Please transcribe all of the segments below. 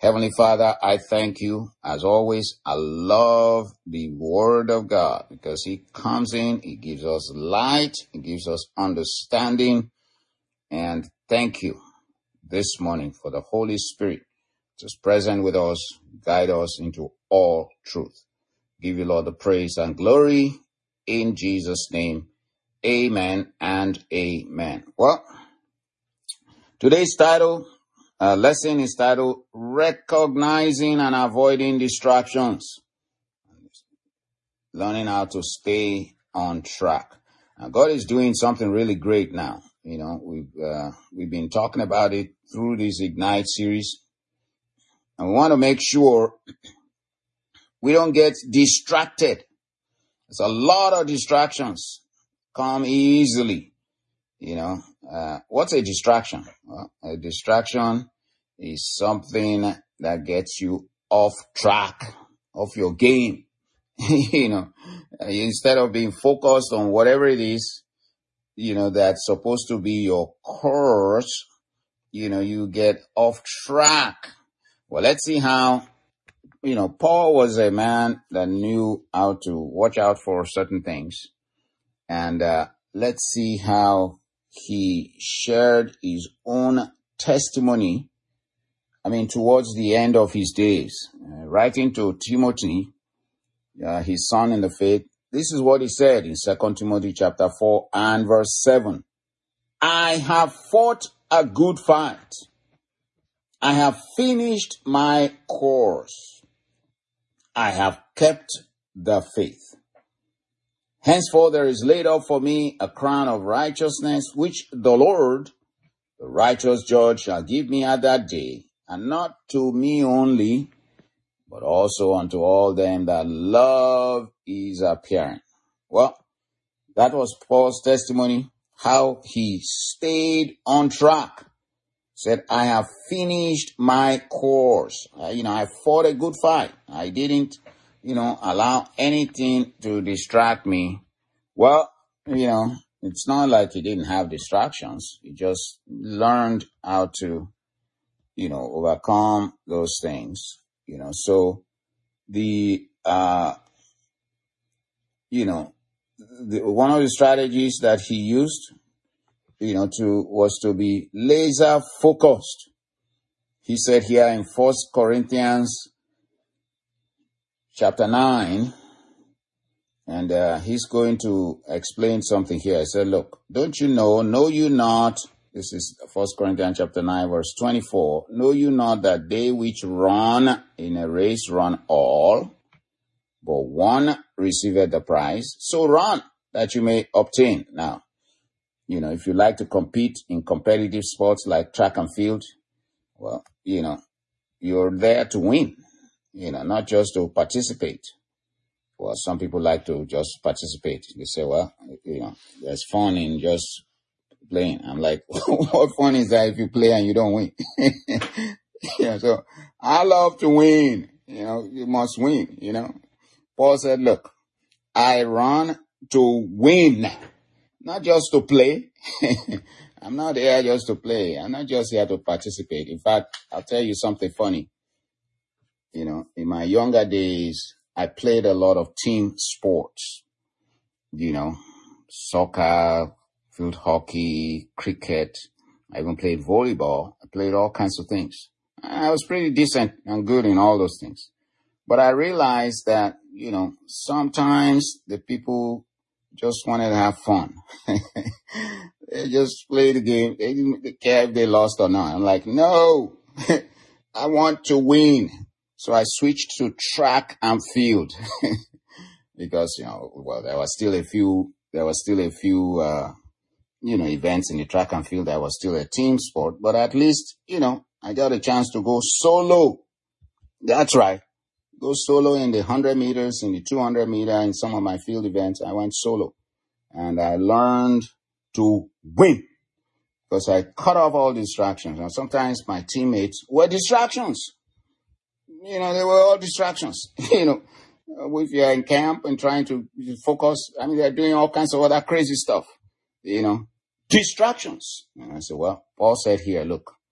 Heavenly Father, I thank you. As always, I love the Word of God because He comes in, He gives us light, He gives us understanding. And thank you this morning for the Holy Spirit just present with us, guide us into all truth. Give you, Lord, the praise and glory in Jesus' name. Amen and amen. Well, today's lesson is titled Recognizing and Avoiding Distractions. Learning how to stay on track. God is doing something really great now. You know, we've been talking about it through this Ignite series. And we want to make sure we don't get distracted. There's a lot of distractions come easily. You know, what's a distraction? Well, a distraction is something that gets you off track of your game. You know, instead of being focused on whatever it is, you know, that's supposed to be your course, you know, you get off track. Well, let's see how, you know, Paul was a man that knew how to watch out for certain things. And let's see how he shared his own testimony, towards the end of his days. Writing to Timothy, his son in the faith, this is what he said in 2 Timothy chapter 4 and verse 7. I have fought a good fight. I have finished my course. I have kept the faith. Henceforth there is laid up for me a crown of righteousness, which the Lord, the righteous judge, shall give me at that day, and not to me only, but also unto all them that love His appearing. Well, that was Paul's testimony, how he stayed on track. Said, I have finished my course. I fought a good fight. I didn't, allow anything to distract me. Well, it's not like he didn't have distractions. He just learned how to, overcome those things. So one of the strategies that he used, was to be laser focused. He said here in 1 Corinthians chapter 9, and he's going to explain something here. He said, look, don't you know you not, this is 1 Corinthians chapter 9, verse 24, know you not that they which run in a race run all, but one receiveth the prize? So run, that you may obtain. Now, if you like to compete in competitive sports like track and field, well, you're there to win, not just to participate. Well, some people like to just participate. They say, well, there's fun in just playing. I'm like, what fun is that if you play and you don't win? So I love to win. You must win, Paul said, look, I run to win, not just to play. I'm not here just to play. I'm not just here to participate. In fact, I'll tell you something funny. In my younger days, I played a lot of team sports, soccer, field hockey, cricket. I even played volleyball. I played all kinds of things. I was pretty decent and good in all those things. But I realized that, sometimes the people just wanted to have fun. They just play the game. They didn't care if they lost or not. I'm like, no, I want to win. So I switched to track and field because, there was still a few, events in the track and field that was still a team sport, but at least, I got a chance to go solo. That's right. Go solo in the 100 meters, in the 200 meter, in some of my field events. I went solo and I learned to win because I cut off all distractions. And sometimes my teammates were distractions. They were all distractions. If you're in camp and trying to focus, they're doing all kinds of other crazy stuff. Distractions. And I said, well, Paul said here, look,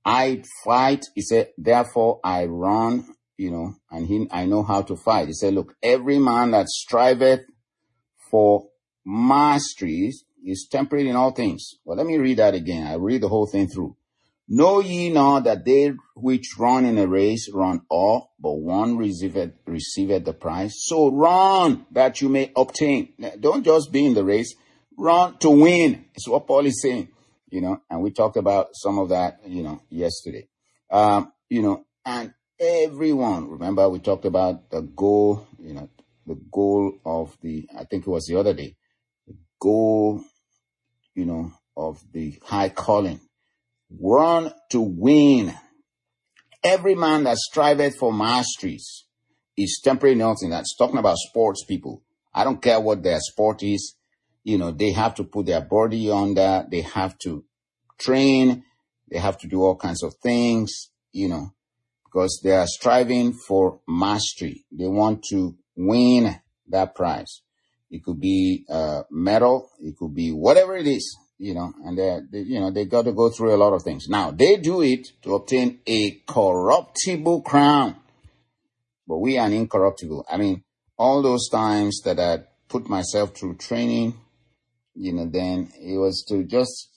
I fight. He said, therefore I run, and I know how to fight. He said, look, every man that striveth for masteries is temperate in all things. Well, let me read that again. I read the whole thing through. Know ye not that they which run in a race run all, but one receiveth the prize? So run that you may obtain. Don't just be in the race. Run to win. It's what Paul is saying, and we talked about some of that, yesterday. And everyone, remember we talked about the goal, the goal of I think it was the other day, the goal, of the high calling. Run to win. Every man that striveth for masteries is temporary nothing. That's talking about sports people. I don't care what their sport is. They have to put their body on that. They have to train. They have to do all kinds of things, because they are striving for mastery. They want to win that prize. It could be a medal. It could be whatever it is, and they got to go through a lot of things. Now, they do it to obtain a corruptible crown, but we are incorruptible. I mean, all those times that I put myself through training, then it was to just,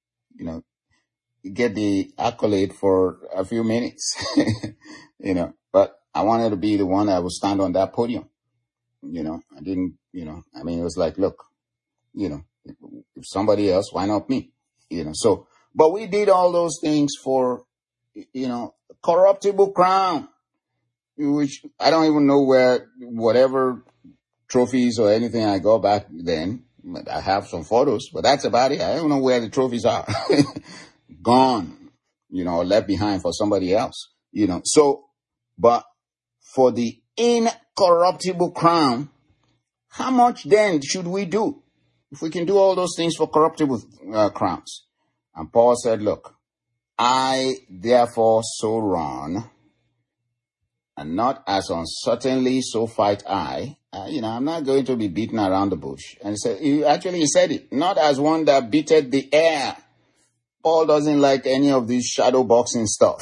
get the accolade for a few minutes, but I wanted to be the one that would stand on that podium. I didn't, it was like, look, if somebody else, why not me? But we did all those things for, corruptible crown, which I don't even know where, whatever trophies or anything I got back then. I have some photos, but that's about it. I don't know where the trophies are. Gone, or left behind for somebody else, but for the incorruptible crown, how much then should we do if we can do all those things for corruptible crowns? And Paul said, look, I therefore so run, and not as uncertainly so fight I. I'm not going to be beaten around the bush. And he said it, not as one that beateth the air. Paul doesn't like any of this shadow boxing stuff.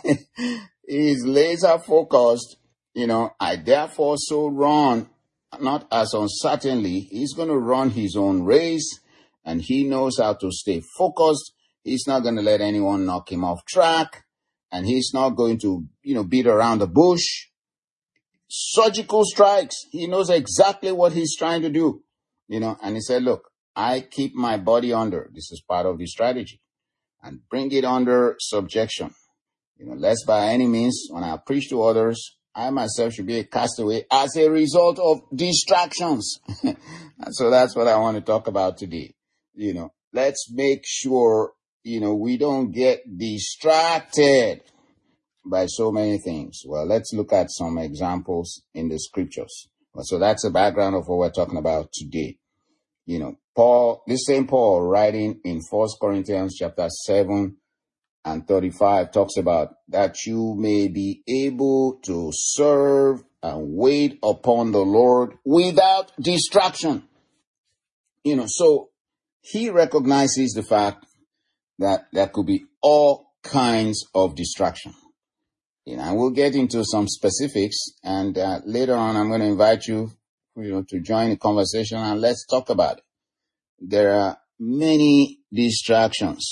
He's laser focused. I therefore so run, not as uncertainly. He's going to run his own race, and he knows how to stay focused. He's not going to let anyone knock him off track, and he's not going to, beat around the bush. Surgical strikes. He knows exactly what he's trying to do, and he said, look, I keep my body under. This is part of the strategy. And bring it under subjection. Lest by any means, when I preach to others, I myself should be a castaway as a result of distractions. And so that's what I want to talk about today. Let's make sure, we don't get distracted by so many things. Well, let's look at some examples in the scriptures. So that's the background of what we're talking about today. This same Paul writing in 1 Corinthians chapter 7 and 35 talks about that you may be able to serve and wait upon the Lord without distraction. So he recognizes the fact that there could be all kinds of distraction. And we'll get into some specifics, and later on I'm going to invite you, to join the conversation, and let's talk about it. There are many distractions,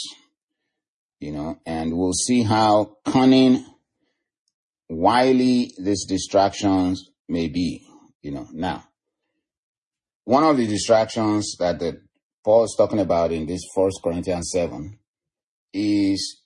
and we'll see how cunning, wily these distractions may be, Now, one of the distractions that Paul is talking about in this 1 Corinthians 7 is,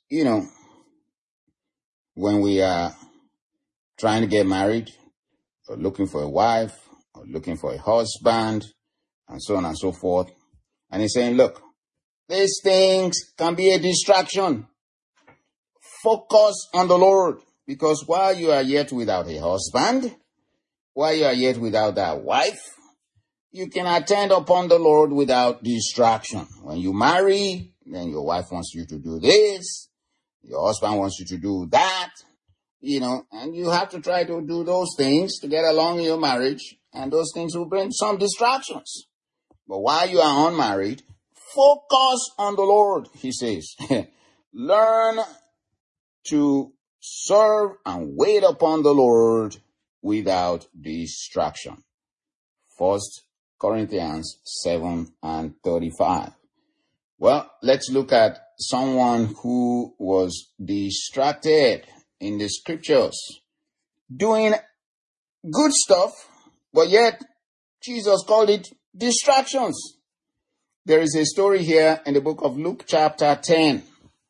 when we are trying to get married, or looking for a wife, or looking for a husband, and so on and so forth. And he's saying, look, these things can be a distraction. Focus on the Lord. Because while you are yet without a husband, while you are yet without that wife, you can attend upon the Lord without distraction. When you marry, then your wife wants you to do this. Your husband wants you to do that. And you have to try to do those things to get along in your marriage. And those things will bring some distractions. But while you are unmarried, focus on the Lord, he says. Learn to serve and wait upon the Lord without distraction. 1 Corinthians 7:35. Well, let's look at someone who was distracted in the scriptures, doing good stuff, but yet Jesus called it distractions. There is a story here in the book of Luke chapter 10.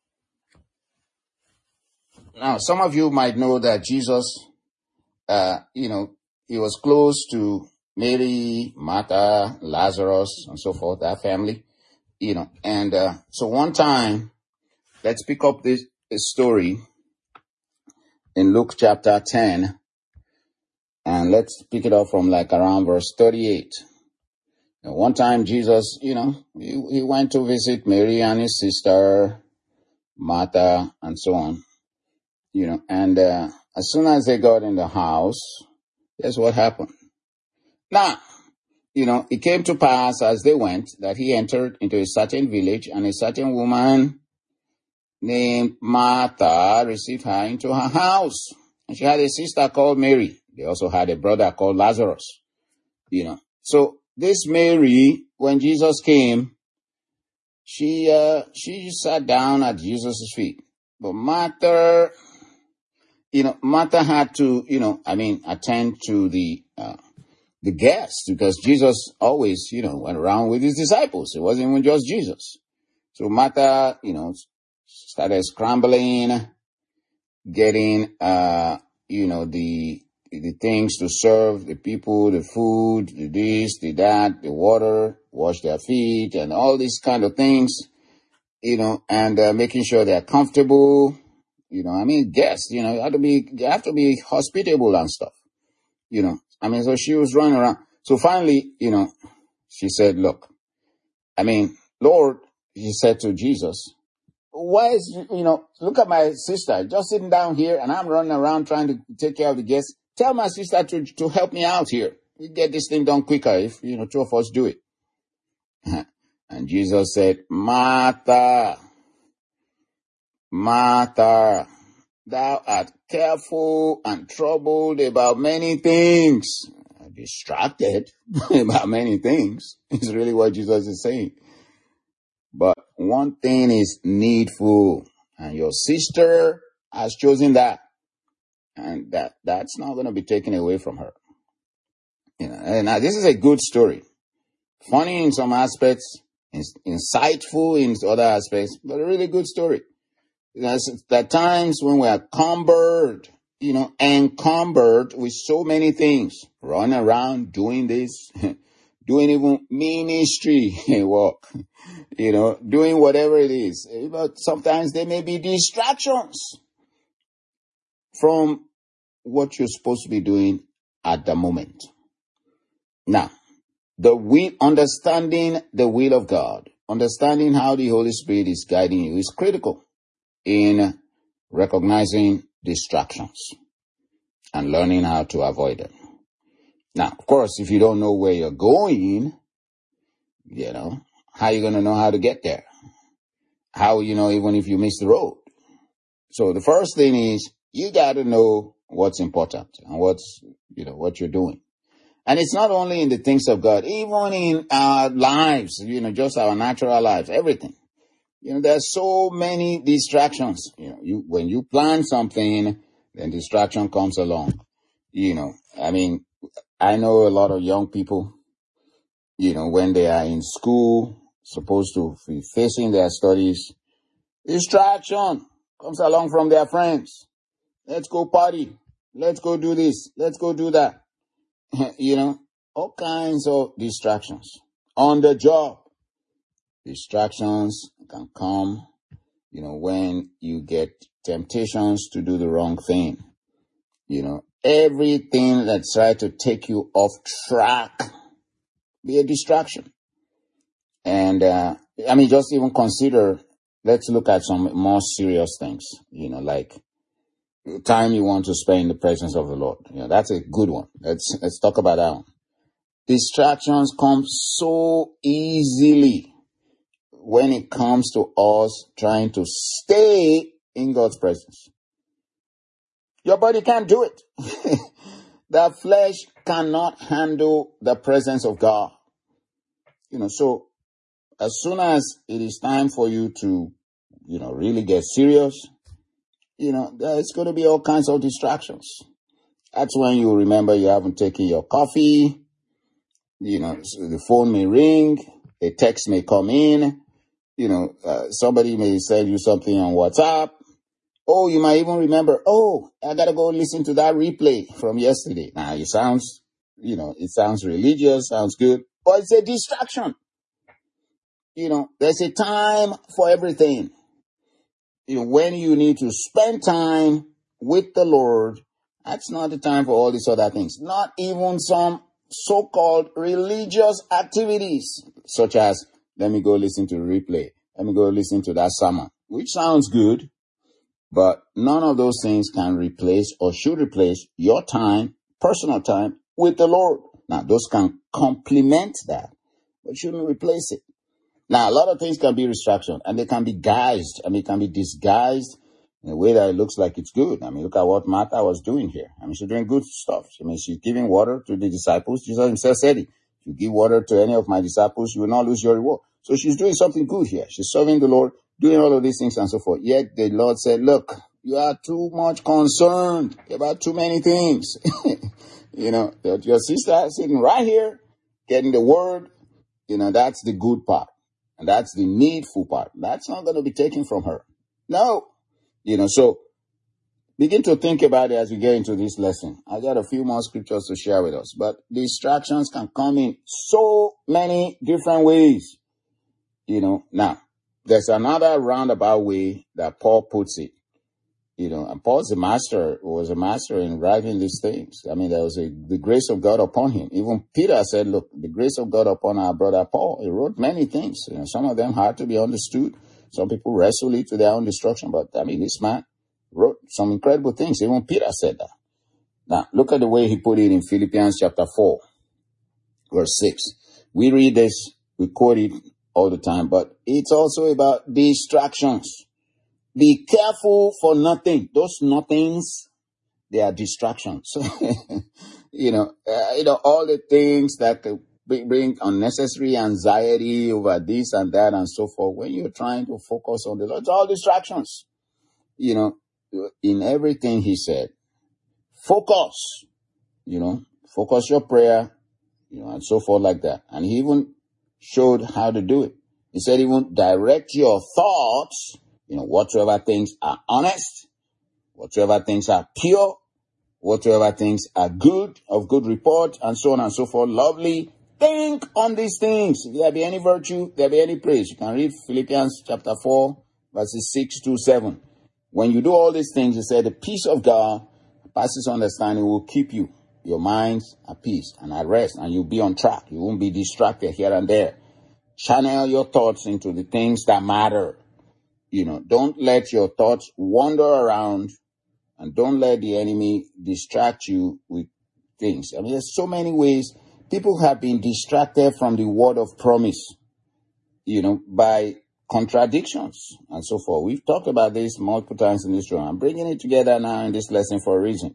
Now, some of you might know that Jesus, he was close to Mary, Martha, Lazarus, and so forth, that family, and so one time, let's pick up this story in Luke chapter 10, and let's pick it up from like around verse 38. Now, one time Jesus, he went to visit Mary and his sister, Martha, and so on, and as soon as they got in the house, guess what happened? Now, it came to pass as they went that he entered into a certain village, and a certain woman named Martha received her into her house. And she had a sister called Mary. They also had a brother called Lazarus. So this Mary, when Jesus came, she sat down at Jesus' feet. But Martha had to, attend to the guests, because Jesus always, went around with his disciples. It wasn't even just Jesus. So Martha, started scrambling, getting, the things to serve the people, the food, the this, the that, the water, wash their feet, and all these kind of things, and making sure they're comfortable. Guests, you have to be hospitable and stuff, so she was running around. So finally, she said, look, Lord, she said to Jesus, why is, look at my sister just sitting down here, and I'm running around trying to take care of the guests. Tell my sister to help me out here. We get this thing done quicker if, two of us do it. And Jesus said, Martha, Martha, thou art careful and troubled about many things. Distracted about many things is really what Jesus is saying. But one thing is needful, and your sister has chosen that, and that's not going to be taken away from her. And now this is a good story, funny in some aspects, insightful in other aspects, but a really good story. There are times when we are encumbered with so many things, running around doing this, doing even ministry work, doing whatever it is. But sometimes there may be distractions from what you're supposed to be doing at the moment. Now, understanding the will of God, understanding how the Holy Spirit is guiding you is critical in recognizing distractions and learning how to avoid them. Now, of course, if you don't know where you're going, how are you going to know how to get there? How, even if you miss the road? So the first thing is you got to know what's important and what you're doing. And it's not only in the things of God, even in our lives, just our natural lives, everything. There's so many distractions. When you plan something, then distraction comes along. I know a lot of young people, when they are in school, supposed to be facing their studies, distraction comes along from their friends. Let's go party. Let's go do this. Let's go do that. All kinds of distractions. On the job, distractions can come, when you get temptations to do the wrong thing. Everything that's trying to take you off track, be a distraction. And, just even consider, let's look at some more serious things, like the time you want to spend in the presence of the Lord. That's a good one. Let's talk about that one. Distractions come so easily when it comes to us trying to stay in God's presence. Your body can't do it. The flesh cannot handle the presence of God. So as soon as it is time for you to, really get serious, there's going to be all kinds of distractions. That's when you remember you haven't taken your coffee. So the phone may ring, a text may come in, somebody may send you something on WhatsApp. Oh, you might even remember, I got to go listen to that replay from yesterday. Now, it sounds religious, sounds good, but it's a distraction. There's a time for everything. When you need to spend time with the Lord, that's not the time for all these other things. Not even some so-called religious activities, such as, let me go listen to the replay. Let me go listen to that sermon, which sounds good, but none of those things can replace or should replace your time, personal time with the Lord. Now, those can complement that, but shouldn't replace it. Now, a lot of things can be distraction, and they can be guised. It can be disguised in a way that it looks like it's good. Look at what Martha was doing here. She's doing good stuff. She's giving water to the disciples. Jesus himself said it. If you give water to any of my disciples, you will not lose your reward. So she's doing something good here. She's serving the Lord, doing all of these things and so forth. Yet the Lord said, look, you are too much concerned about too many things. Your sister sitting right here, getting the word, that's the good part. And that's the needful part. That's not going to be taken from her. No. So begin to think about it as we get into this lesson. I got a few more scriptures to share with us. But distractions can come in so many different ways. Now, there's another roundabout way that Paul puts it. And Paul's was a master in writing these things. There was the grace of God upon him. Even Peter said, look, the grace of God upon our brother Paul. He wrote many things. Some of them hard to be understood. Some people wrestle it to their own destruction. But this man wrote some incredible things. Even Peter said that. Now, look at the way he put it in Philippians chapter 4, verse 6. We read this, we quote it all the time, but it's also about distractions. Be careful for nothing. Those nothings, they are distractions. All the things that could bring unnecessary anxiety over this and that and so forth. When you're trying to focus on the Lord, it's all distractions. In everything he said, focus, focus your prayer, and so forth like that. And he even showed how to do it. He said, even direct your thoughts, whatsoever things are honest, whatsoever things are pure, whatsoever things are good, of good report, and so on and so forth, lovely. Think on these things. If there be any virtue, there be any praise. You can read Philippians chapter 4, verses 6 to 7. When you do all these things, he said, the peace of God passes understanding will keep you, your minds at peace and at rest, and you'll be on track. You won't be distracted here and there. Channel your thoughts into the things that matter. Don't let your thoughts wander around, and don't let the enemy distract you with things. There's so many ways people have been distracted from the word of promise, by contradictions and so forth. We've talked about this multiple times in this room. I'm bringing it together now in this lesson for a reason.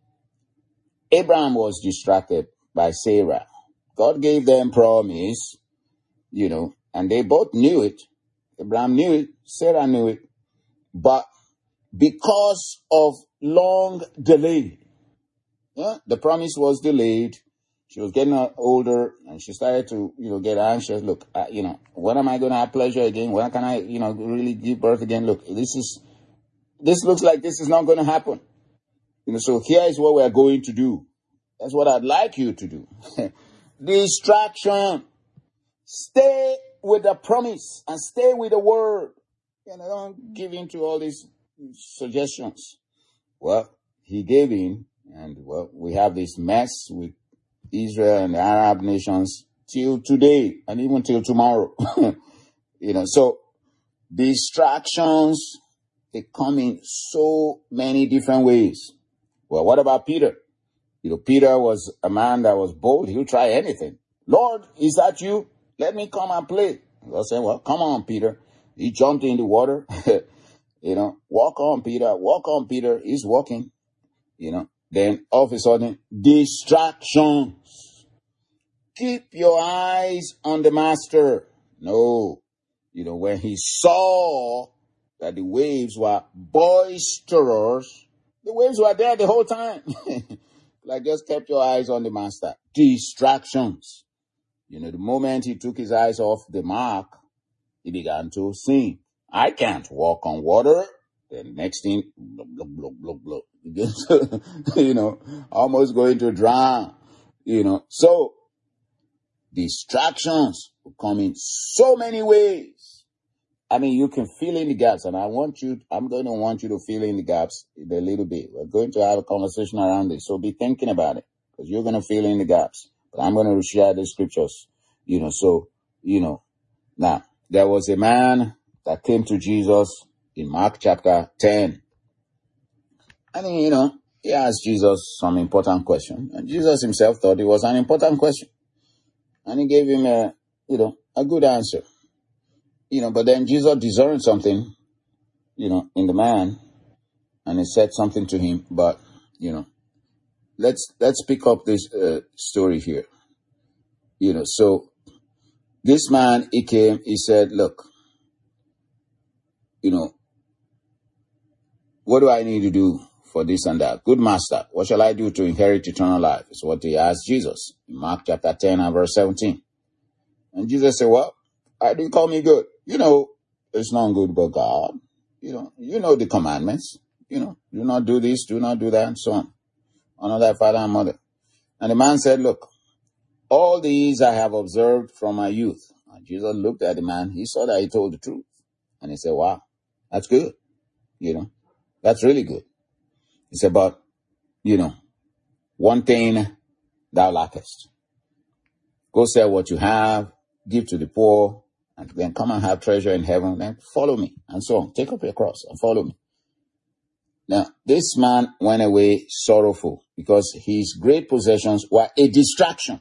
Abraham was distracted by Sarah. God gave them promise, and they both knew it. Abraham knew it, Sarah knew it, but because of long delay, the promise was delayed. She was getting older, and she started to, get anxious. Look, when am I going to have pleasure again? When can I, really give birth again? Look, this looks like this is not going to happen. So here is what we are going to do. That's what I'd like you to do. Distraction. Stay with the promise and stay with the word. Don't give in to all these suggestions. Well, he gave in, and we have this mess with Israel and the Arab nations till today and even till tomorrow. So distractions, they come in so many different ways. Well, what about Peter? Peter was a man that was bold. He would try anything. Lord, is that you? Let me come and play. God said, well, come on, Peter. He jumped in the water. Walk on, Peter. Walk on, Peter. He's walking. Then all of a sudden, distraction. Keep your eyes on the master. No. When he saw that the waves were boisterous, the waves were there the whole time. Like, just kept your eyes on the master. Distractions. The moment he took his eyes off the mark, he began to sink. I can't walk on water. The next thing, blah, blah, blah, blah, blah. Begins to, almost going to drown. So distractions will come in so many ways. I mean, you can fill in the gaps, and I'm going to want you to fill in the gaps a little bit. We're going to have a conversation around this, so be thinking about it, because you're going to fill in the gaps. But I'm going to share the scriptures, now, there was a man that came to Jesus in Mark chapter 10. And he asked Jesus some important question, and Jesus himself thought it was an important question. And he gave him a good answer. But then Jesus discerned something, in the man, and he said something to him. But, let's pick up this story here. So this man, he came, he said, look, what do I need to do for this and that? Good master, what shall I do to inherit eternal life? Is what he asked Jesus in Mark chapter 10 and verse 17. And Jesus said, well, I didn't call me good. It's not good but God. You know the commandments. Do not do this, do not do that, and so on. Honor thy father and mother. And the man said, look, all these I have observed from my youth. And Jesus looked at the man. He saw that he told the truth. And he said, wow, that's good. That's really good. He said, but, one thing thou lackest. Go sell what you have, give to the poor, and then come and have treasure in heaven, then follow me, and so on. Take up your cross and follow me. Now, this man went away sorrowful because his great possessions were a distraction.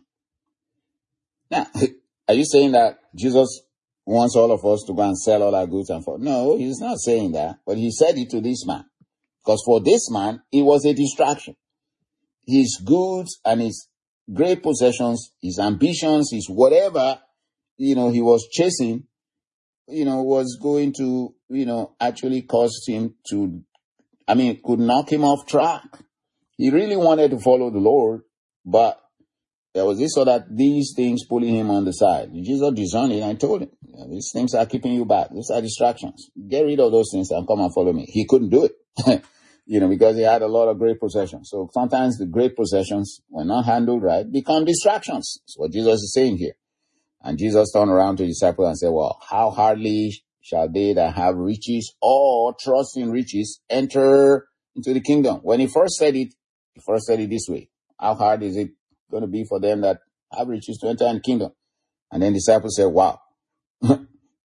Now, are you saying that Jesus wants all of us to go and sell all our goods and follow? No, he's not saying that, but he said it to this man. Because for this man, it was a distraction. His goods and his great possessions, his ambitions, his whatever, he was chasing, was going to, actually cause him to, could knock him off track. He really wanted to follow the Lord, but there was these things pulling him on the side. Jesus discerned it and told him, these things are keeping you back. These are distractions. Get rid of those things and come and follow me. He couldn't do it, because he had a lot of great possessions. So sometimes the great possessions, when not handled right, become distractions. That's what Jesus is saying here. And Jesus turned around to the disciples and said, well, how hardly shall they that have riches or trust in riches enter into the kingdom? When he first said it this way. How hard is it going to be for them that have riches to enter in the kingdom? And then the disciples said, wow, what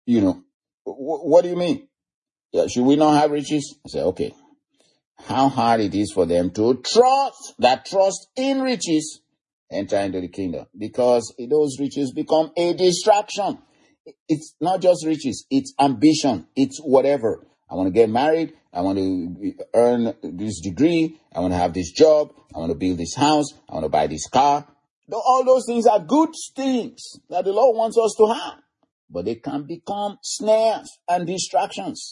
do you mean? Yeah, should we not have riches? I said, okay. How hard it is for them to trust in riches enter into the kingdom, because those riches become a distraction. It's not just riches, it's ambition, it's whatever. I want to get married, I want to earn this degree, I want to have this job, I want to build this house, I want to buy this car. All those things are good things that the Lord wants us to have, but they can become snares and distractions.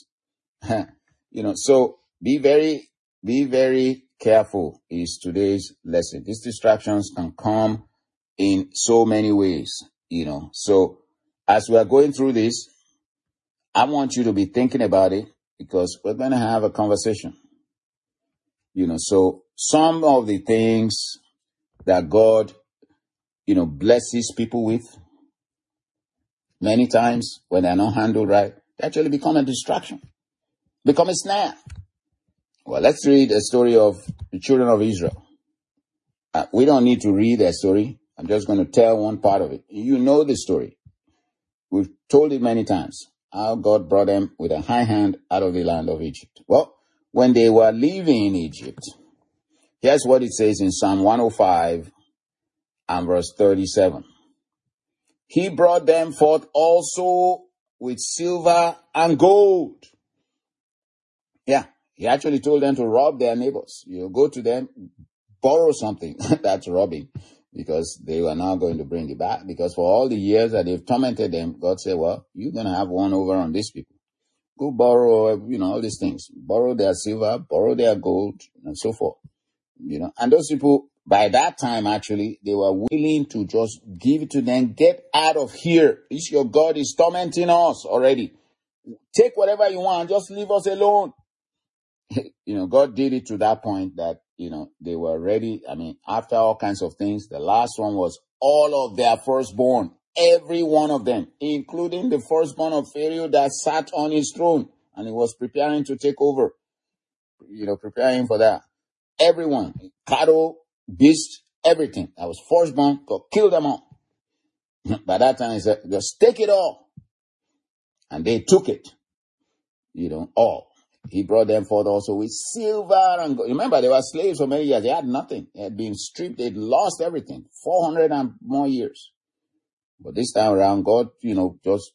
So be very careful is today's lesson. These distractions can come in so many ways, So as we are going through this, I want you to be thinking about it, because we're going to have a conversation. So some of the things that God, blesses people with, many times when they're not handled right, they actually become a distraction, become a snare. Well, let's read a story of the children of Israel. We don't need to read their story. I'm just going to tell one part of it. You know the story. We've told it many times, how God brought them with a high hand out of the land of Egypt. Well, when they were living in Egypt, here's what it says in Psalm 105 and verse 37. He brought them forth also with silver and gold. Yeah, He actually told them to rob their neighbors. Go to them, borrow something. That's robbing, because they were now going to bring it back. Because for all the years that they've tormented them, God said, well, you're going to have one over on these people. Go borrow, all these things. Borrow their silver, borrow their gold, and so forth. And those people, by that time, actually, they were willing to just give it to them. Get out of here. This your God is tormenting us already. Take whatever you want. Just leave us alone. God did it to that point that, they were ready. I mean, after all kinds of things, the last one was all of their firstborn. Every one of them, including the firstborn of Pharaoh that sat on his throne and he was preparing to take over, preparing for that. Everyone, cattle, beasts, everything that was firstborn, God killed them all. By that time, he said, just take it all. And they took it, all. He brought them forth also with silver and gold. Remember, they were slaves for many years. They had nothing. They had been stripped. They'd lost everything. 400 and more years. But this time around, God, just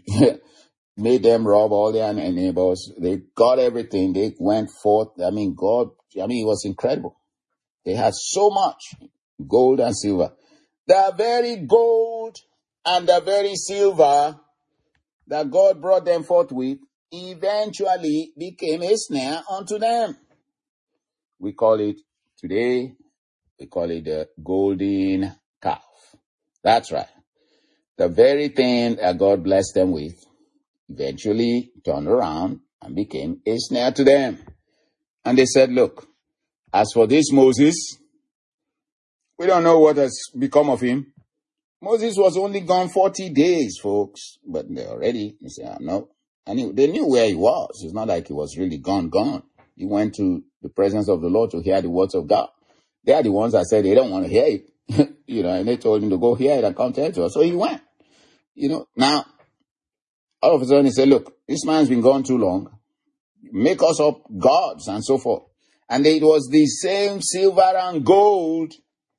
made them rob all their neighbors. They got everything. They went forth. It was incredible. They had so much gold and silver. The very gold and the very silver that God brought them forth with eventually became a snare unto them. We call it today, the golden calf. That's right. The very thing that God blessed them with eventually turned around and became a snare to them. And they said, look, as for this Moses, we don't know what has become of him. Moses was only gone 40 days, folks. But they said, no. And they knew where he was. It's not like he was really gone. He went to the presence of the Lord to hear the words of God. They are the ones that said they don't want to hear it. And they told him to go hear it and come tell it to us. So he went. Now, all of a sudden he said, look, this man's been gone too long. Make us up gods and so forth. And it was the same silver and gold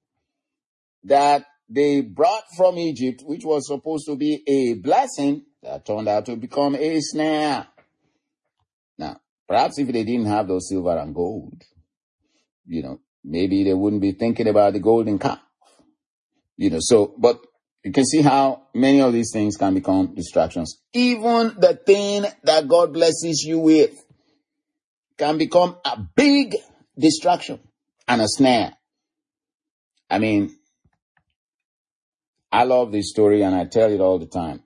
that they brought from Egypt, which was supposed to be a blessing, that turned out to become a snare. Now, perhaps if they didn't have those silver and gold, maybe they wouldn't be thinking about the golden calf. But you can see how many of these things can become distractions. Even the thing that God blesses you with can become a big distraction and a snare. I love this story and I tell it all the time.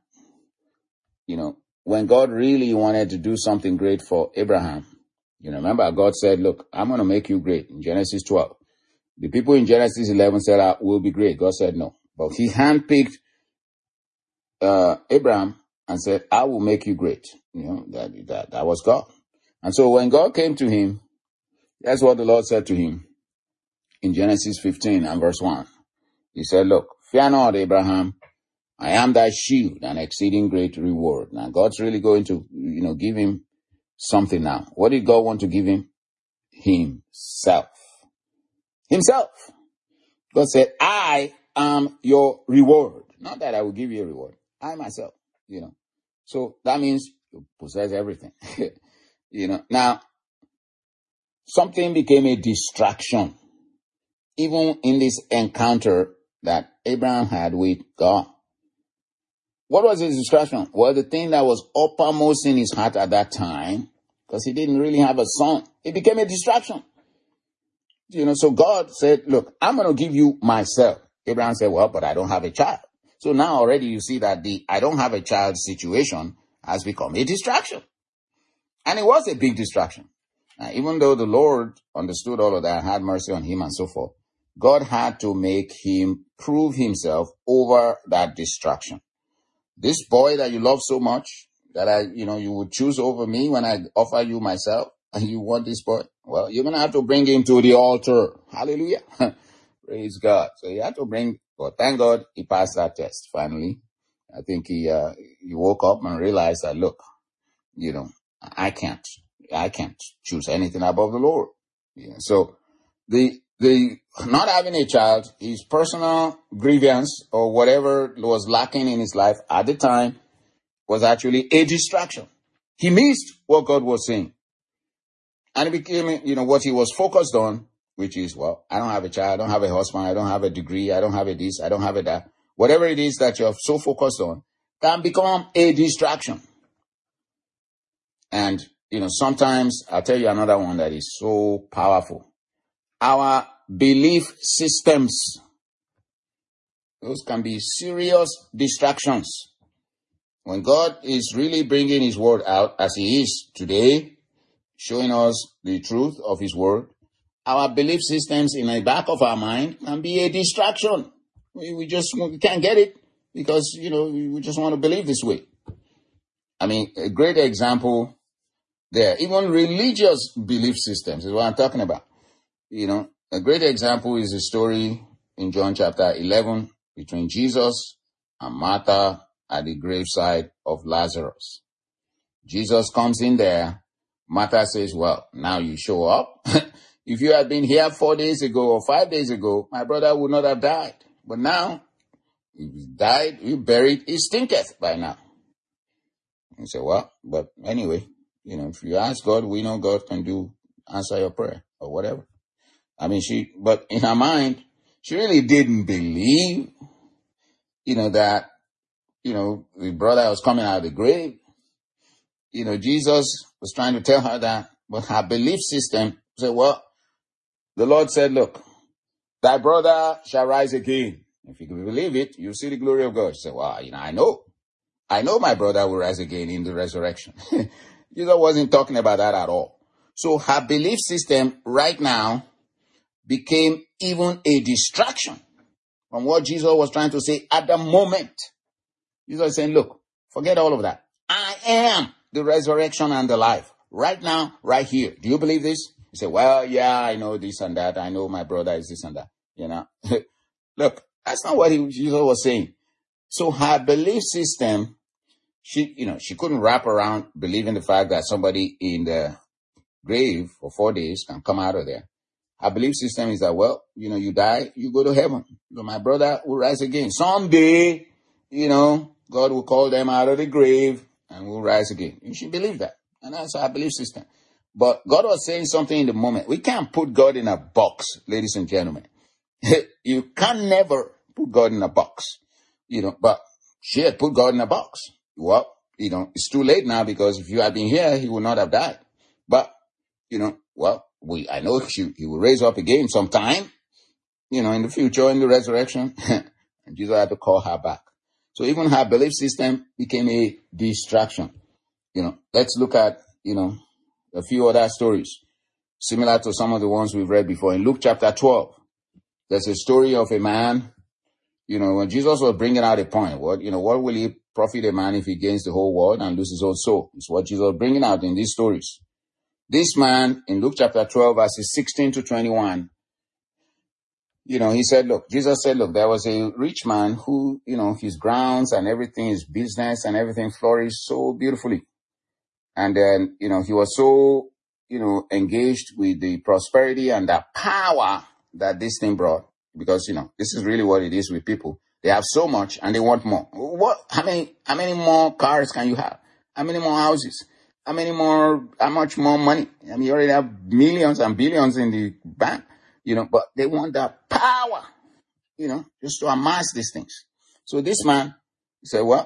When God really wanted to do something great for Abraham, remember God said, look, I'm going to make you great in Genesis 12. The people in Genesis 11 said, we'll be great. God said no. But he handpicked Abraham and said, I will make you great. That was God. And so when God came to him, that's what the Lord said to him in Genesis 15 and verse 1. He said, look, fear not, Abraham. I am thy shield and exceeding great reward. Now, God's really going to, give him something now. What did God want to give him? Himself. God said, I am your reward. Not that I will give you a reward. I myself, So that means you possess everything. Now, something became a distraction. Even in this encounter that Abraham had with God. What was his distraction? Well, the thing that was uppermost in his heart at that time, because he didn't really have a son, it became a distraction. So God said, look, I'm going to give you myself. Abraham said, well, but I don't have a child. So now already you see that the I don't have a child situation has become a distraction. And it was a big distraction. Even though the Lord understood all of that, had mercy on him and so forth, God had to make him prove himself over that distraction. This boy that you love so much, that you would choose over me when I offer you myself, and you want this boy, well, you're going to have to bring him to the altar. Hallelujah. Praise God. So you have to but thank God he passed that test finally. I think he woke up and realized that, look, I can't choose anything above the Lord. So the not having a child, his personal grievance or whatever was lacking in his life at the time was actually a distraction. He missed what God was saying. And it became, what he was focused on, which is, well, I don't have a child, I don't have a husband, I don't have a degree, I don't have a this, I don't have a that. Whatever it is that you're so focused on can become a distraction. And, sometimes I'll tell you another one that is so powerful. Our belief systems, those can be serious distractions. When God is really bringing his word out as he is today, showing us the truth of his word, our belief systems in the back of our mind can be a distraction. We can't get it because, we just want to believe this way. I mean, a great example there, even religious belief systems is what I'm talking about. A great example is the story in John chapter 11 between Jesus and Martha at the graveside of Lazarus. Jesus comes in there. Martha says, well, now you show up. If you had been here 4 days ago or 5 days ago, my brother would not have died. But now, he died, you buried, he stinketh by now. He said, well, but anyway, if you ask God, we know God can answer your prayer or whatever. I mean, but in her mind, she really didn't believe, that, the brother was coming out of the grave. Jesus was trying to tell her that, but her belief system said, well, the Lord said, look, thy brother shall rise again. If you can believe it, you'll see the glory of God. She said, well, I know my brother will rise again in the resurrection. Jesus wasn't talking about that at all. So her belief system right now became even a distraction from what Jesus was trying to say at the moment. Jesus is saying, look, forget all of that. I am the resurrection and the life. Right now, right here. Do you believe this? You say, well, yeah, I know this and that. I know my brother is this and that. Look, that's not what Jesus was saying. So her belief system, she couldn't wrap around believing the fact that somebody in the grave for 4 days can come out of there. Her belief system is that, well, you die, you go to heaven. My brother will rise again. Someday, God will call them out of the grave and will rise again. You should believe that. And that's our belief system. But God was saying something in the moment. We can't put God in a box, ladies and gentlemen. You can never put God in a box. But she had put God in a box. Well, it's too late now because if you had been here, he would not have died. But, I know he will raise up again sometime, in the future, in the resurrection. And Jesus had to call her back. So even her belief system became a distraction. Let's look at, a few other stories similar to some of the ones we've read before. In Luke chapter 12, there's a story of a man, when Jesus was bringing out a point, what will he profit a man if he gains the whole world and loses his own soul? It's what Jesus was bringing out in these stories. This man in Luke chapter 12, verses 16 to 21, he said, Jesus said, there was a rich man who, his grounds and everything, his business and everything flourished so beautifully. And then, he was so, engaged with the prosperity and the power that this thing brought. Because, this is really what it is with people. They have so much and they want more. How many more cars can you have? How many more houses? How much more money? I mean, you already have millions and billions in the bank, but they want that power, just to amass these things. So this man said, well,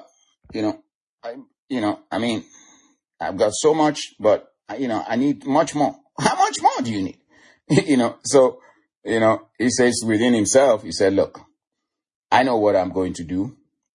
I've got so much, but I need much more. How much more do you need? So, he says within himself, he said, look, I know what I'm going to do.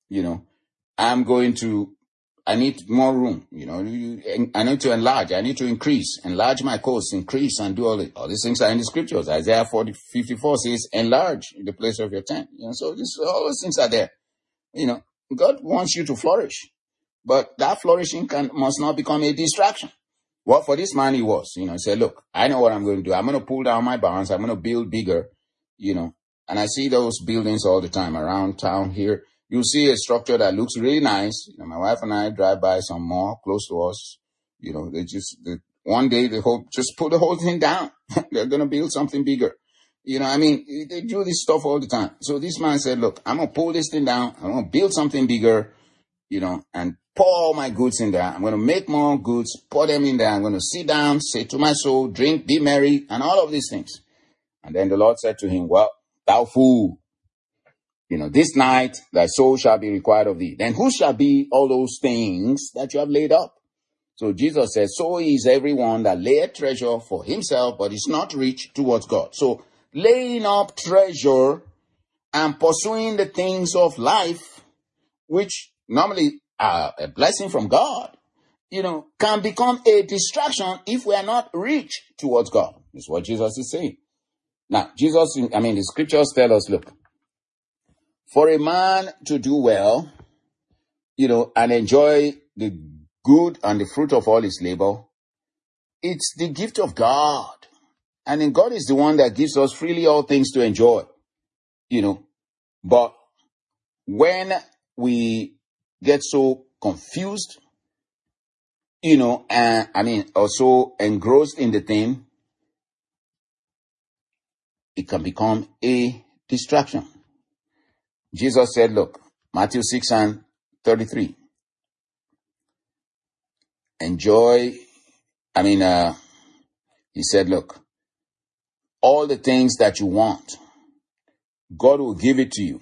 I need more room. I need to enlarge. I need to enlarge my coast, increase and do all these things are in the scriptures. Isaiah 54 says, enlarge the place of your tent. So all those things are there. God wants you to flourish, but that flourishing must not become a distraction. Well, for this man, he was, he said, look, I know what I'm going to do. I'm going to pull down my barns. I'm going to build bigger, and I see those buildings all the time around town here. You'll see a structure that looks really nice. My wife and I drive by some more close to us. One day they just put the whole thing down. They're going to build something bigger. They do this stuff all the time. So this man said, look, I'm going to pull this thing down. I'm going to build something bigger. and pour all my goods in there. I'm going to make more goods, pour them in there. I'm going to sit down, say to my soul, drink, be merry, and all of these things. And then the Lord said to him, well, thou fool, this night thy soul shall be required of thee. Then who shall be all those things that you have laid up? So Jesus says, so is everyone that layeth treasure for himself, but is not rich towards God. So laying up treasure and pursuing the things of life, which normally are a blessing from God, can become a distraction if we are not rich towards God. That's what Jesus is saying. Now, the scriptures tell us, look, for a man to do well, and enjoy the good and the fruit of all his labor, it's the gift of God. And then God is the one that gives us freely all things to enjoy, But when we get so confused, or so engrossed in the thing, it can become a distraction. Jesus said, look, Matthew 6:33. He said, look, all the things that you want, God will give it to you.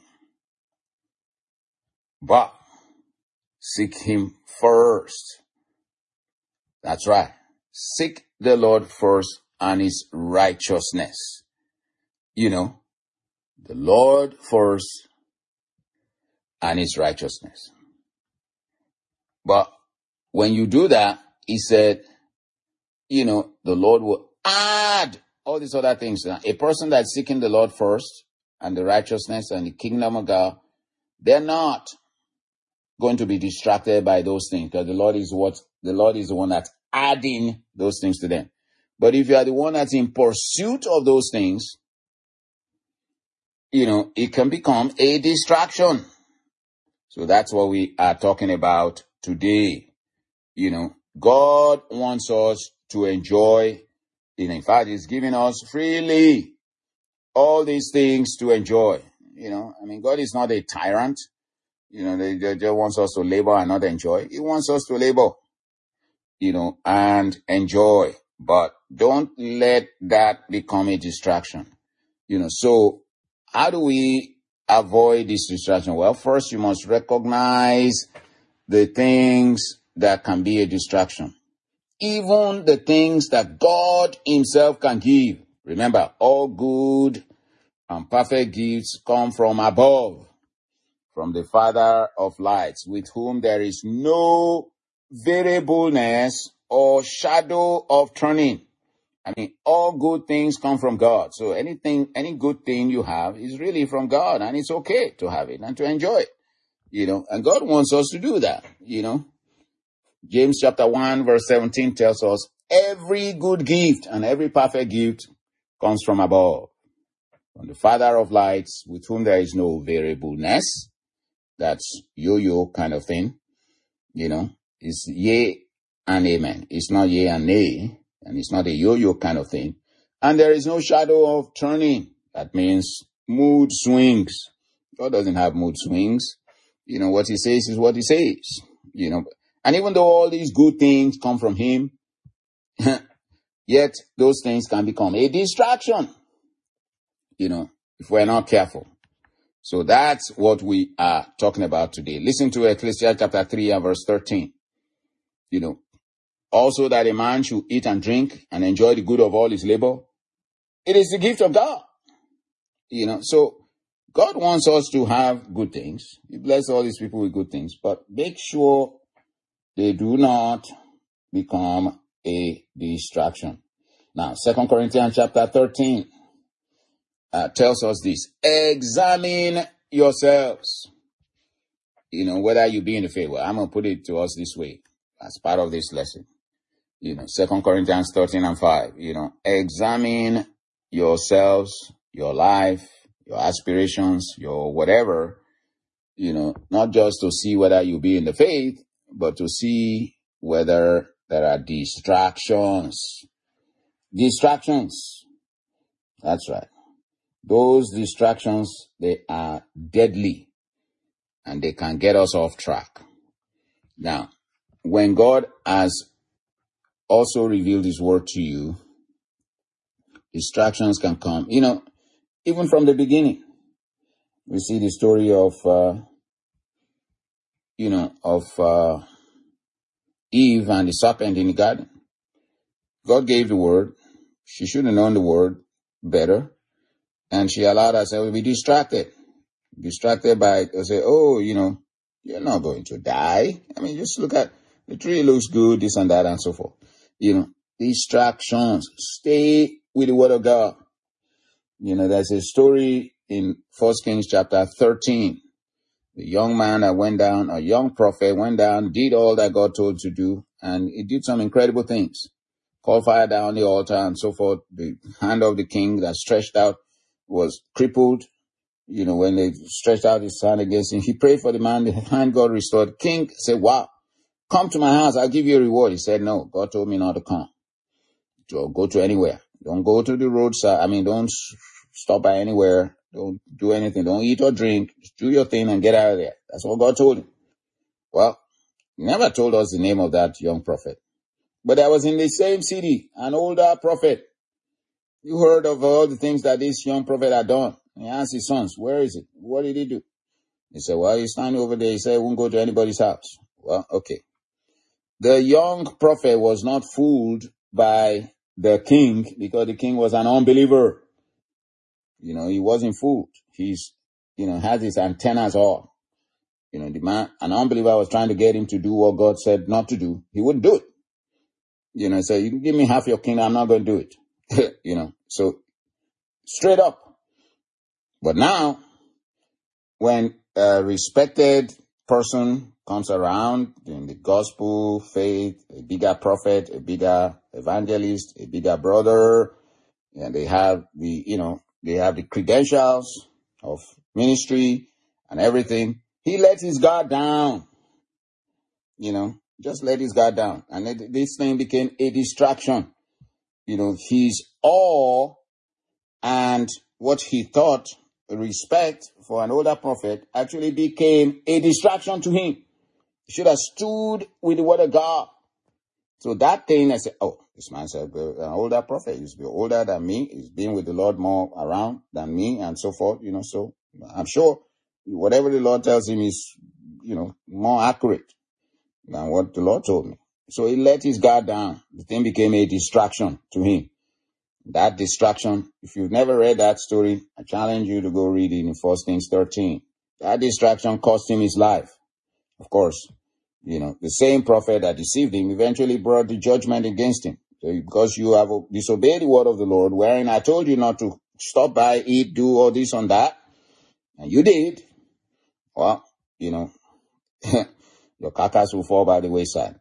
But seek him first. That's right. Seek the Lord first and his righteousness. The Lord first and his righteousness. But when you do that, he said, the Lord will add all these other things. A person that's seeking the Lord first and the righteousness and the kingdom of God, they're not going to be distracted by those things, because the Lord is the one that's adding those things to them. But if you are the one that's in pursuit of those things, it can become a distraction. So that's what we are talking about today. God wants us to enjoy, in fact, he's giving us freely all these things to enjoy. God is not a tyrant. They just wants us to labor and not enjoy. He wants us to labor, and enjoy. But don't let that become a distraction. So how do we avoid this distraction? Well, first you must recognize the things that can be a distraction. Even the things that God himself can give. Remember, all good and perfect gifts come from above, from the Father of lights, with whom there is no variableness or shadow of turning. All good things come from God. So any good thing you have is really from God, and it's okay to have it and to enjoy it, and God wants us to do that, James chapter 1 verse 17 tells us, every good gift and every perfect gift comes from above, from the Father of lights, with whom there is no variableness. That's yo-yo kind of thing, It's yea and amen. It's not yea and nay, and it's not a yo-yo kind of thing. And there is no shadow of turning. That means mood swings. God doesn't have mood swings. What he says is what he says, And even though all these good things come from him, yet those things can become a distraction, if we're not careful. So that's what we are talking about today. Listen to Ecclesiastes chapter 3 and verse 13. Also that a man should eat and drink and enjoy the good of all his labor. It is the gift of God. So God wants us to have good things. He bless all these people with good things, but make sure they do not become a distraction. Now, 2 Corinthians chapter 13 tells us this. Examine yourselves. Whether you be in the faith. Well, I'm going to put it to us this way as part of this lesson. 2 Corinthians 13 and 5. Examine yourselves, your life, your aspirations, your whatever, not just to see whether you be in the faith, but to see whether there are distractions. Distractions. That's right. Those distractions, they are deadly and they can get us off track. Now, when God has also revealed his word to you, distractions can come. Even from the beginning, we see the story of Eve and the serpent in the garden. God gave the word. She should have known the word better. And she allowed herself to be distracted by, say, oh, you're not going to die. I mean, just look at the tree looks good, this and that and so forth. Distractions. Stay with the word of God. There's a story in 1 Kings chapter 13. The young man that went down, a young prophet went down, did all that God told to do, and he did some incredible things. Called fire down the altar and so forth. The hand of the king that stretched out was crippled. When they stretched out his hand against him, he prayed for the man, the hand got restored. The king said, wow, come to my house, I'll give you a reward. He said, no, God told me not to come. So go to anywhere. Don't go to the roadside. Don't stop by anywhere. Don't do anything. Don't eat or drink. Just do your thing and get out of there. That's what God told him. Well, he never told us the name of that young prophet. But there was in the same city an older prophet. You heard of all the things that this young prophet had done. He asked his sons, where is it? What did he do? He said, well, he's standing over there. He said, he won't go to anybody's house. Well, okay. The young prophet was not fooled by the king because the king was an unbeliever. He wasn't fooled. He's, has his antennas off. The man, an unbeliever was trying to get him to do what God said not to do. He wouldn't do it. So you can give me half your kingdom, I'm not going to do it. So straight up. But now, when a respected person comes around in the gospel, faith, a bigger prophet, a bigger evangelist, a bigger brother, and they have the credentials of ministry and everything, he lets his guard down. Just let his guard down. And this thing became a distraction. His awe and what he thought respect for an older prophet actually became a distraction to him. He should have stood with the word of God. So that thing, I said, oh, this man's an older prophet. He's older than me. He's been with the Lord more around than me and so forth, so I'm sure whatever the Lord tells him is, more accurate than what the Lord told me. So he let his guard down. The thing became a distraction to him. That distraction, if you've never read that story, I challenge you to go read it in 1 Kings 13. That distraction cost him his life. Of course, the same prophet that deceived him eventually brought the judgment against him. So because you have disobeyed the word of the Lord, wherein I told you not to stop by, eat, do all this and that, and you did, well, your carcass will fall by the wayside.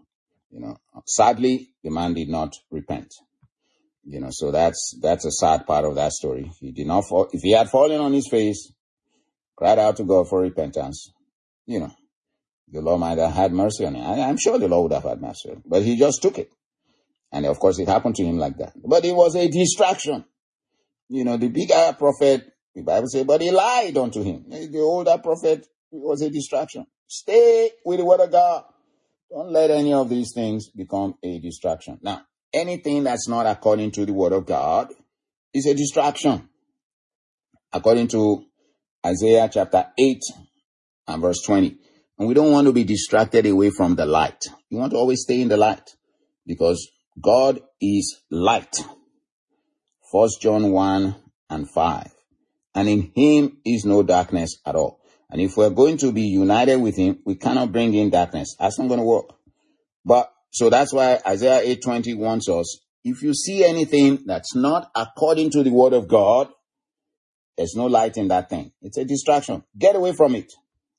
Sadly, the man did not repent. So that's a sad part of that story. He did not fall. If he had fallen on his face, cried out to God for repentance, the Lord might have had mercy on him. I'm sure the Lord would have had mercy on him, but he just took it. And of course, it happened to him like that. But it was a distraction. The bigger prophet, the Bible says, but he lied unto him. The older prophet, it was a distraction. Stay with the word of God. Don't let any of these things become a distraction. Now, anything that's not according to the word of God is a distraction. According to Isaiah chapter 8 and verse 20. And we don't want to be distracted away from the light. We want to always stay in the light because God is light. 1 John 1 and 5. And in him is no darkness at all. And if we're going to be united with him, we cannot bring in darkness. That's not going to work. But so that's why Isaiah 8:20 warns us, if you see anything that's not according to the word of God, there's no light in that thing. It's a distraction. Get away from it.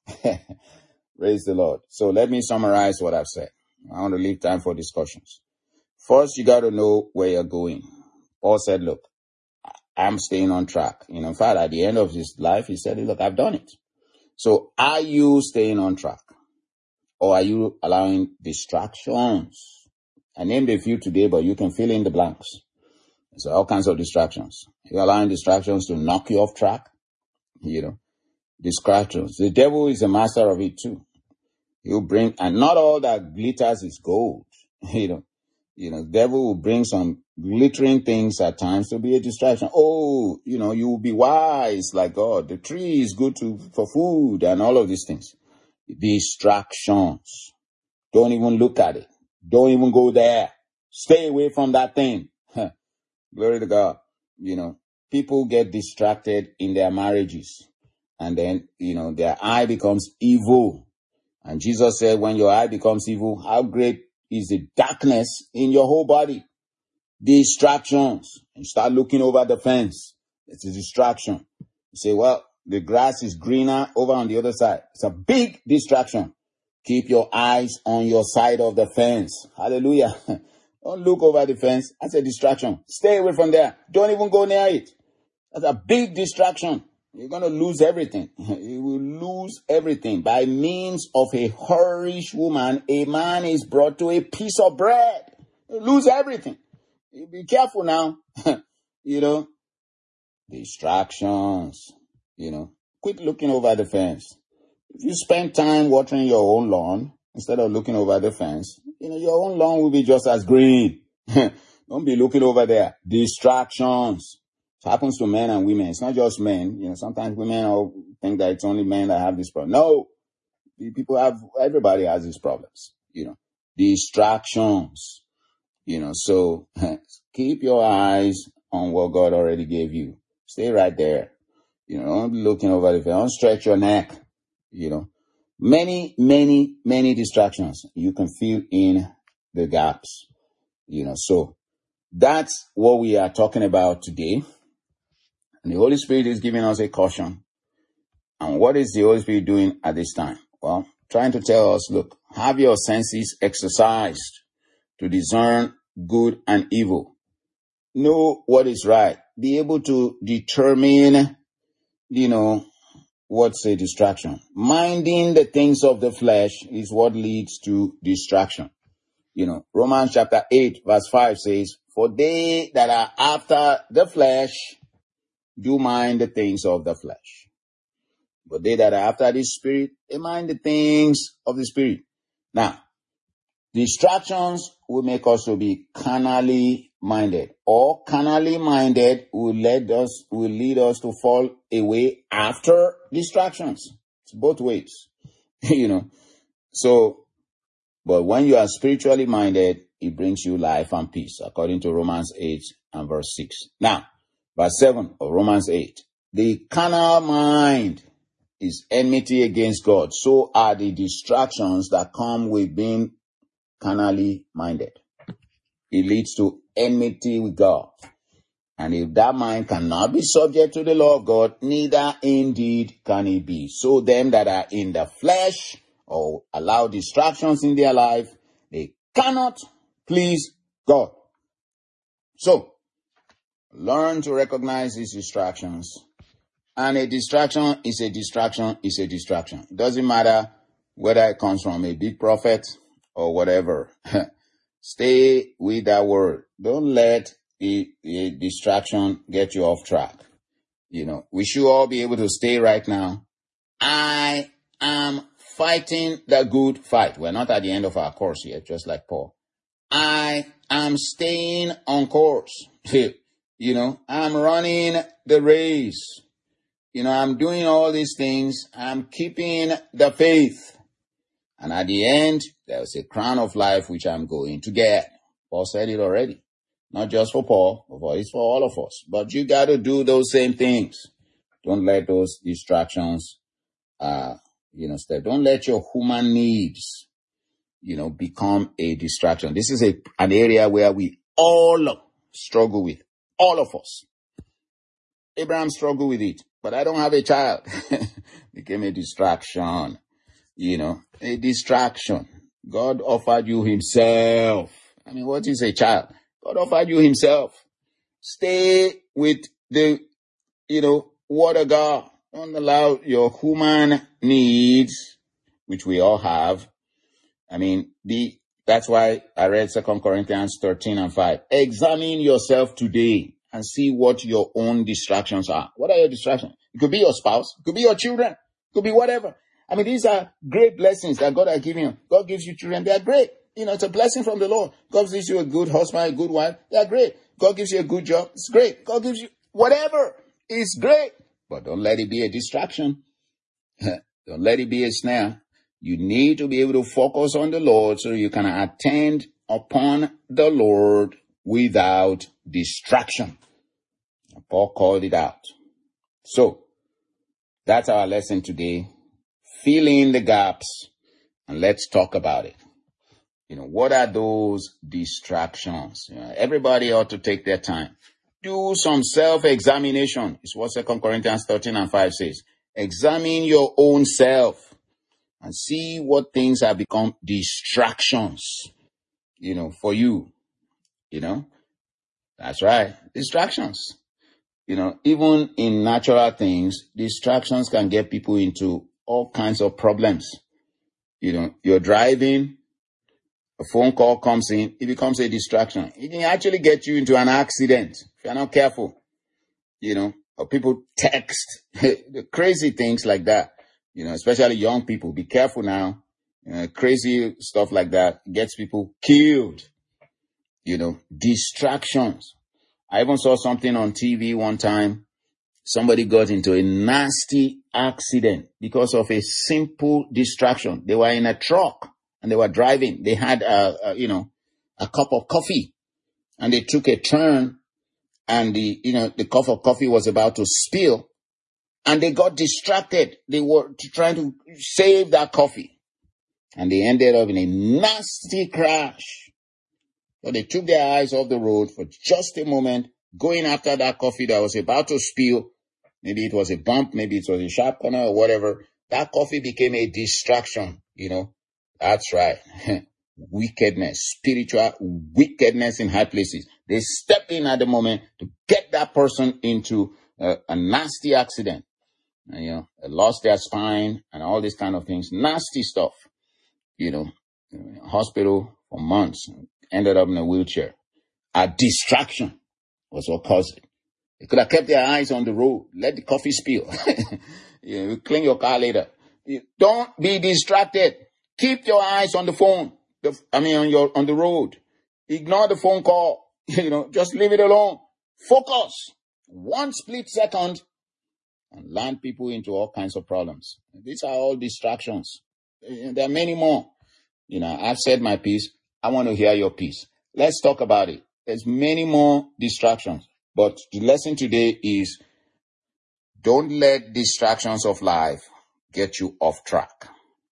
Praise the Lord. So let me summarize what I've said. I want to leave time for discussions. First, you got to know where you're going. Paul said, look, I'm staying on track. In fact, at the end of his life, he said, look, I've done it. So are you staying on track? Or are you allowing distractions? I named a few today, but you can fill in the blanks. So all kinds of distractions. You're allowing distractions to knock you off track. Distractions. The devil is a master of it too. He'll bring, and not all that glitters is gold. The devil will bring some glittering things at times to be a distraction. Oh, you will be wise like God. The tree is good for food and all of these things. Distractions. Don't even look at it. Don't even go there. Stay away from that thing. Glory to God. People get distracted in their marriages. And then, their eye becomes evil. And Jesus said, when your eye becomes evil, how great is the darkness in your whole body? Distractions. You start looking over the fence. It's a distraction. You say, well, the grass is greener over on the other side. It's a big distraction. Keep your eyes on your side of the fence. Hallelujah. Don't look over the fence. That's a distraction. Stay away from there. Don't even go near it. That's a big distraction. You're going to lose everything. You will lose everything. By means of a whorish woman, a man is brought to a piece of bread. You lose everything. You be careful now. Distractions. Quit looking over the fence. If you spend time watering your own lawn instead of looking over the fence, your own lawn will be just as green. Don't be looking over there. Distractions. It happens to men and women. It's not just men. Sometimes women all think that it's only men that have this problem. No. Everybody has these problems. Distractions. So keep your eyes on what God already gave you. Stay right there. Don't be looking over the fence. Don't stretch your neck. Many, many, many distractions. You can fill in the gaps. So that's what we are talking about today. And the Holy Spirit is giving us a caution. And what is the Holy Spirit doing at this time? Well, trying to tell us, look, have your senses exercised to discern good and evil. Know what is right. Be able to determine, what's a distraction. Minding the things of the flesh is what leads to distraction. Romans chapter 8 verse 5 says, for they that are after the flesh do mind the things of the flesh. But they that are after the Spirit, they mind the things of the Spirit. Now, distractions will make us to be carnally minded, or carnally minded will lead us to fall away after distractions. It's both ways, So, but when you are spiritually minded, it brings you life and peace, according to Romans 8 and verse 6. Now, verse 7 of Romans 8. The carnal mind is enmity against God. So are the distractions that come with being carnally minded. It leads to enmity with God. And if that mind cannot be subject to the law of God, neither indeed can it be. So them that are in the flesh or allow distractions in their life, they cannot please God. So, learn to recognize these distractions. And a distraction is a distraction is a distraction. It doesn't matter whether it comes from a big prophet or whatever. Stay with that word. Don't let the distraction get you off track. We should all be able to stay right now. I am fighting the good fight. We're not at the end of our course yet, just like Paul. I am staying on course. I'm running the race. I'm doing all these things. I'm keeping the faith. And at the end, there's a crown of life which I'm going to get. Paul said it already. Not just for Paul, but it's for all of us. But you got to do those same things. Don't let those distractions, step. Don't let your human needs, become a distraction. This is an area where we all struggle with. All of us. Abraham struggled with it. But I don't have a child. Became a distraction. A distraction. God offered you himself. What is a child? God offered you himself. Stay with the, word of God. Don't allow your human needs, which we all have. That's why I read 2 Corinthians 13 and 5. Examine yourself today and see what your own distractions are. What are your distractions? It could be your spouse. It could be your children. It could be whatever. I mean, these are great blessings that God has given you. God gives you children. They are great. It's a blessing from the Lord. God gives you a good husband, a good wife. They are great. God gives you a good job. It's great. God gives you whatever. It's great. But don't let it be a distraction. Don't let it be a snare. You need to be able to focus on the Lord so you can attend upon the Lord without distraction. Paul called it out. So, that's our lesson today. Fill in the gaps and let's talk about it. What are those distractions? Everybody ought to take their time. Do some self-examination. It's what 2 Corinthians 13:5 says. Examine your own self and see what things have become distractions, for you. That's right. Distractions. Even in natural things, distractions can get people into all kinds of problems. You're driving, a phone call comes in, it becomes a distraction. It can actually get you into an accident if you're not careful. Or people text, crazy things like that. Especially young people. Be careful now. Crazy stuff like that gets people killed. Distractions. I even saw something on TV one time. Somebody got into a nasty accident because of a simple distraction. They were in a truck and they were driving. They had a cup of coffee and they took a turn and the cup of coffee was about to spill and they got distracted. They were trying to save that coffee and they ended up in a nasty crash. So they took their eyes off the road for just a moment, going after that coffee that was about to spill. Maybe it was a bump, maybe it was a sharp corner or whatever. That coffee became a distraction, That's right. Wickedness, spiritual wickedness in high places. They step in at the moment to get that person into a nasty accident. And, they lost their spine and all these kind of things. Nasty stuff, hospital for months, ended up in a wheelchair. A distraction was what caused it. They could have kept their eyes on the road. Let the coffee spill. Clean your car later. Don't be distracted. Keep your eyes on the phone. On the road. Ignore the phone call. Just leave it alone. Focus. One split second and land people into all kinds of problems. These are all distractions. There are many more. I've said my piece. I want to hear your piece. Let's talk about it. There's many more distractions. But the lesson today is don't let distractions of life get you off track.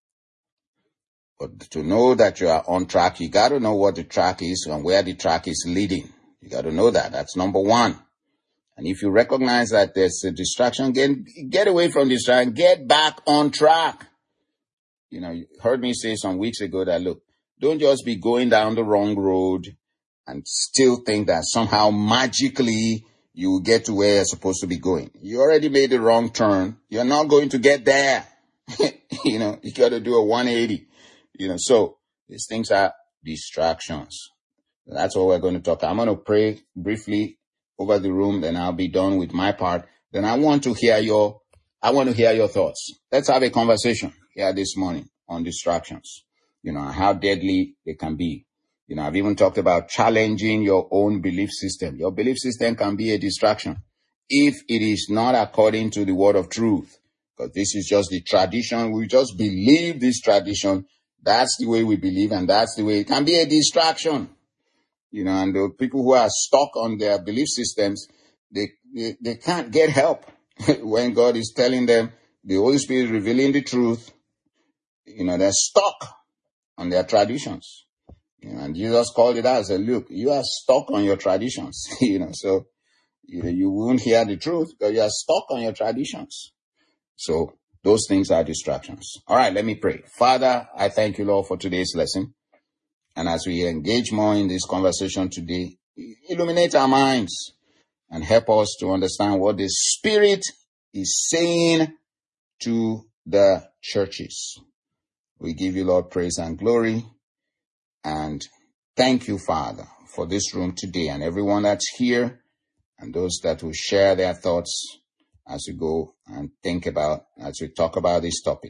But to know that you are on track, you got to know what the track is and where the track is leading. You got to know that. That's number one. And if you recognize that there's a distraction, get away from distraction, get back on track. You heard me say some weeks ago that, look, don't just be going down the wrong road and still think that somehow magically you will get to where you're supposed to be going. You already made the wrong turn. You're not going to get there. You got to do a 180. So these things are distractions. That's what we're going to talk. I'm going to pray briefly over the room, then I'll be done with my part. Then I want to hear your thoughts. Let's have a conversation here this morning on distractions. How deadly they can be. I've even talked about challenging your own belief system. Your belief system can be a distraction if it is not according to the word of truth. Because this is just the tradition. We just believe this tradition. That's the way we believe, and that's the way it can be a distraction. And the people who are stuck on their belief systems, they can't get help when God is telling them, the Holy Spirit is revealing the truth. They're stuck on their traditions. And Jesus called it out and said, look, you are stuck on your traditions. So you won't hear the truth because you are stuck on your traditions. So those things are distractions. All right, let me pray. Father, I thank you, Lord, for today's lesson. And as we engage more in this conversation today, illuminate our minds and help us to understand what the Spirit is saying to the churches. We give you, Lord, praise and glory. And thank you, Father, for this room today and everyone that's here and those that will share their thoughts as we go and as we talk about this topic.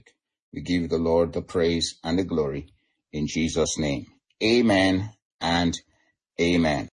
We give the Lord the praise and the glory in Jesus' name. Amen and amen.